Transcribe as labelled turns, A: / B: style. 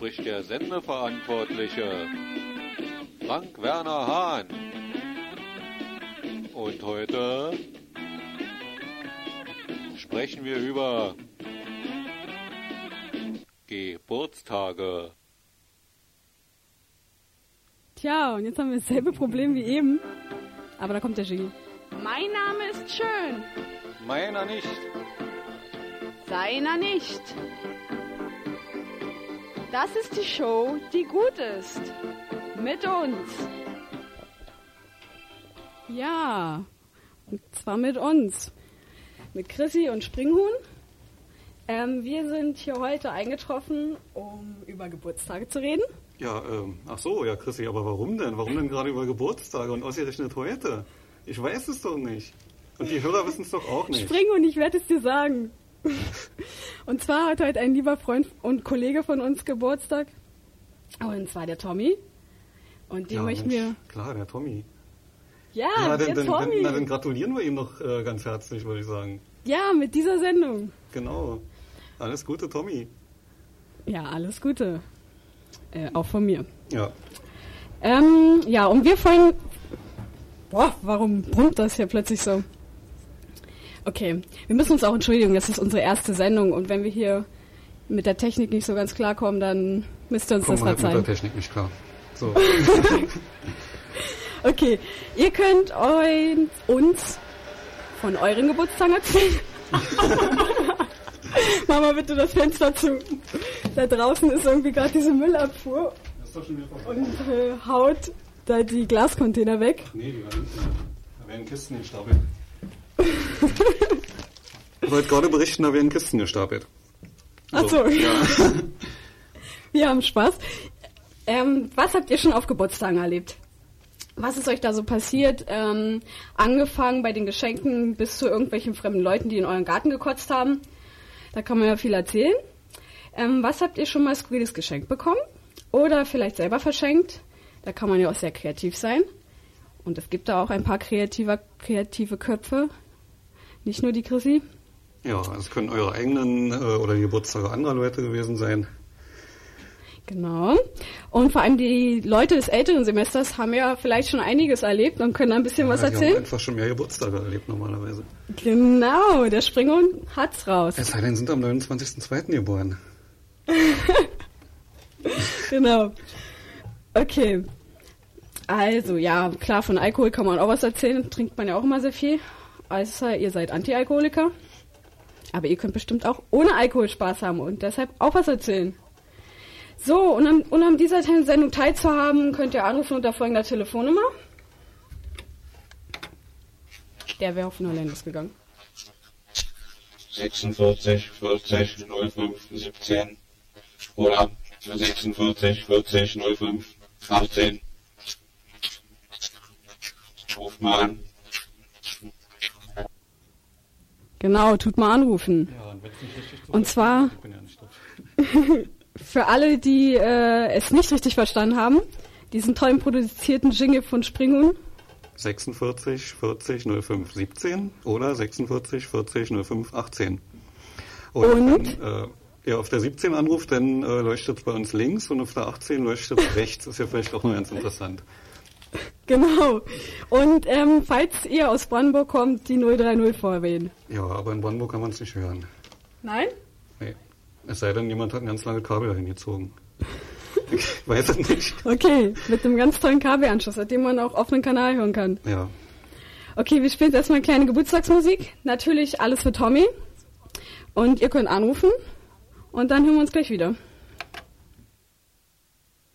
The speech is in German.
A: spricht der Sendeverantwortliche, Frank-Werner Hahn. Und heute sprechen wir über Geburtstage.
B: Tja, und jetzt haben wir dasselbe Problem wie eben. Aber da kommt der Jingle.
C: Mein Name ist schön.
A: Meiner nicht.
C: Seiner nicht. Das ist die Show, die gut ist. Mit uns.
B: Ja, und zwar mit uns. Mit Chrissy und Springhuhn. Wir sind hier heute eingetroffen, um über Geburtstage zu reden.
D: Ja, ach so, ja Chrissy, aber warum denn? Warum denn gerade über Geburtstage und ausgerechnet heute? Ich weiß es doch nicht. Und die Hörer wissen es doch auch nicht.
B: Springhuhn, ich werde es dir sagen. Und zwar hat heute ein lieber Freund und Kollege von uns Geburtstag. Und zwar der Tommy. Und den möchten wir...
D: Klar, der Tommy.
B: Ja, der Tommy.
D: Dann gratulieren wir ihm noch ganz herzlich, würde ich sagen.
B: Ja, mit dieser Sendung.
D: Genau. Alles Gute, Tommy.
B: Ja, alles Gute. Auch von mir.
D: Ja.
B: Ja, und wir wollen... Boah, warum brummt das hier plötzlich so? Okay, wir müssen uns auch entschuldigen, das ist unsere erste Sendung. Und wenn wir hier mit der Technik nicht so ganz klarkommen, dann müsst ihr uns das verzeihen.
D: Kommen wir mit der Technik nicht klar. So.
B: Okay, ihr könnt uns von euren Geburtstagen erzählen. Mach mal bitte das Fenster zu. Da draußen ist irgendwie gerade diese Müllabfuhr und haut da die Glascontainer weg.
D: Ach nee, da werden Kisten gestapelt. Ich wollte gerade berichten, da werden Kisten gestapelt.
B: Ach so. Ja. Wir haben Spaß. Was habt ihr schon auf Geburtstagen erlebt? Was ist euch da so passiert? Angefangen bei den Geschenken bis zu irgendwelchen fremden Leuten, die in euren Garten gekotzt haben. Da kann man ja viel erzählen. Was habt ihr schon mal skurriles geschenkt bekommen? Oder vielleicht selber verschenkt? Da kann man ja auch sehr kreativ sein. Und es gibt da auch ein paar kreative Köpfe. Nicht nur die Chrissy.
D: Ja, es können eure eigenen oder die Geburtstage anderer Leute gewesen sein.
B: Genau. Und vor allem die Leute des älteren Semesters haben ja vielleicht schon einiges erlebt und können ein bisschen was erzählen.
D: Die haben einfach schon mehr Geburtstage erlebt normalerweise.
B: Genau, der Springhuhn hat's raus.
D: Es sei denn, sind am 29.02. geboren.
B: Genau. Okay. Also, ja, klar, von Alkohol kann man auch was erzählen. Trinkt man ja auch immer sehr viel. Also, ihr seid Anti-Alkoholiker. Aber ihr könnt bestimmt auch ohne Alkohol Spaß haben und deshalb auch was erzählen. So, und um dieser Sendung teilzuhaben, könnt ihr anrufen unter folgender Telefonnummer. Der wäre auf Null losgegangen.
E: 46 40 05 17 oder 46 40 05 18. Ruft mal an.
B: Genau, tut mal anrufen.
D: Ja, und wenn's nicht richtig
B: und zwar
D: ich bin ja nicht drauf.
B: für alle, die es nicht richtig verstanden haben, diesen tollen produzierten Jingle von Springhuhn.
D: 46 40 05 17 oder 46 40 05 18. Und? Wenn ihr auf der 17 anruft, dann leuchtet es bei uns links und auf der 18 leuchtet es rechts. Ist ja vielleicht auch nur ganz interessant.
B: Genau. Und falls ihr aus Brandenburg kommt, die 030 vorwählen.
D: Ja, aber in Brandenburg kann man es nicht hören.
B: Nein?
D: Nee. Es sei denn, jemand hat ein ganz langes Kabel dahin gezogen. Ich weiß es nicht.
B: Okay, mit einem ganz tollen Kabelanschluss, mit dem man auch auf einen Kanal hören kann.
D: Ja.
B: Okay, wir spielen jetzt erstmal eine kleine Geburtstagsmusik. Natürlich alles für Tommy. Und ihr könnt anrufen. Und dann hören wir uns gleich wieder.